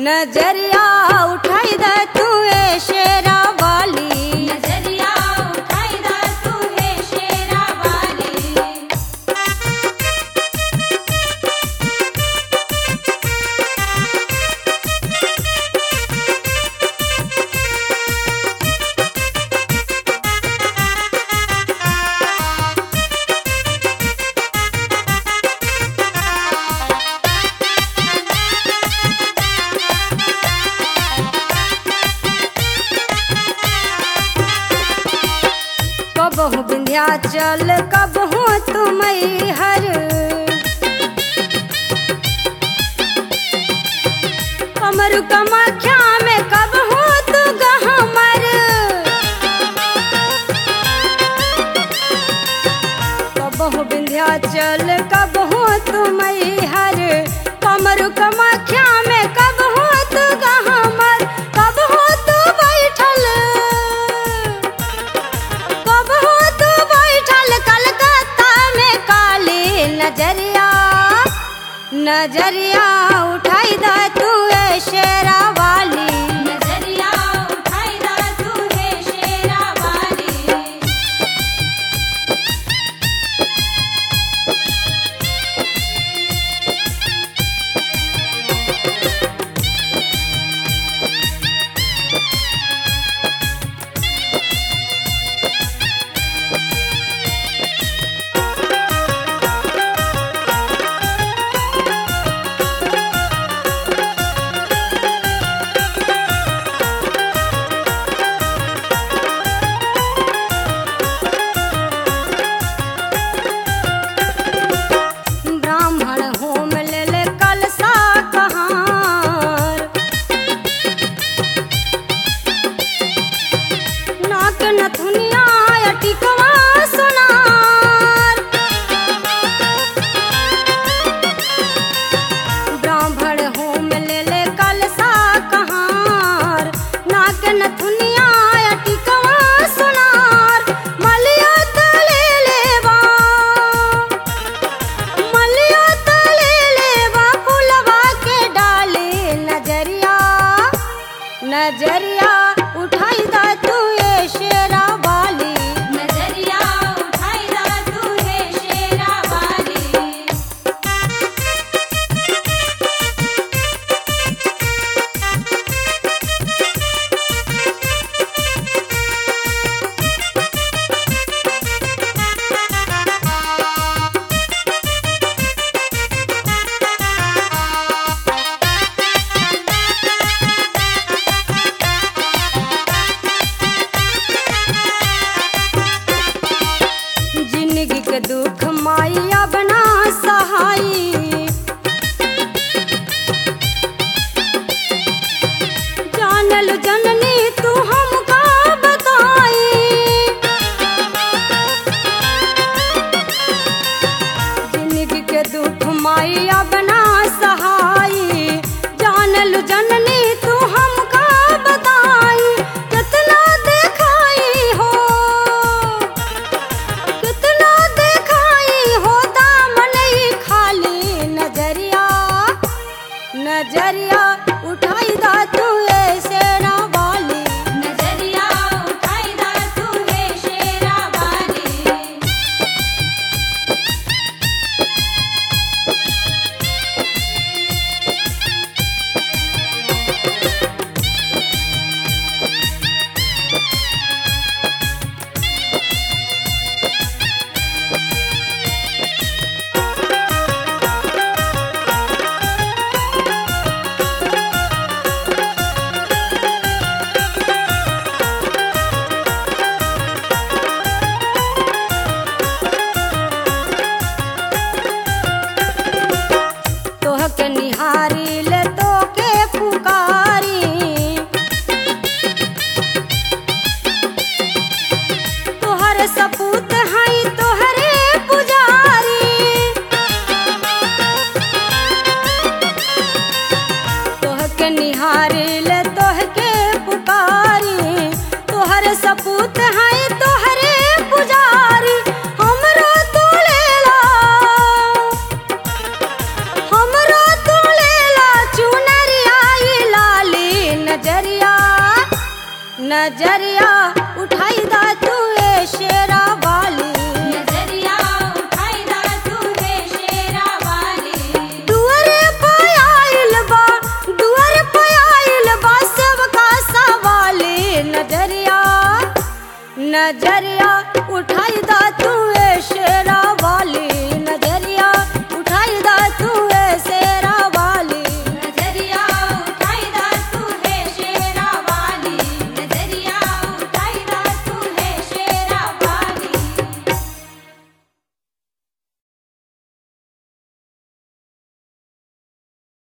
नजरिया उठाई द तू ए शेरा वाली, नजरिया उठाई द तू है शेरा वाली। कबहू विंध्याचल कबहू तुम हर, कमर कमाख्या में कबहू तू गहमर। कबहू विंध्याचल कबहू तुम हर, कमर कमाख्या में कबहू तू गहमर। कबहू तू बैठल, कबहू तू बैठल कलकत्ता में काली। नजरिया नजरिया उठाई द तू ए शेरा वाली, नजरिया उठाई द तू है शेरा वाली। ब्राह्मण होम ले ले कलसा कहार, नाक नथुनिया टिकवा सोनार। ब्राह्मण होम ले ले कलसा कहार, नाक नथुनिया टिकवा सोनार। मलिया तले लेवा, मलिया तले लेवा फुलवा के डाले। नजरिया नजरिया उठाई द तू ए शेरा वाली, नजरिया उठाई द तू है शेरा वाली। जिंदगी के दुख माया बना सहाई, जानल जननी तू हमका बताई। जिंदगी के दुख माया बना सहाई, जानल जननी तू हमका बताई। कितना देखाई हो, कितना देखाई हो नजर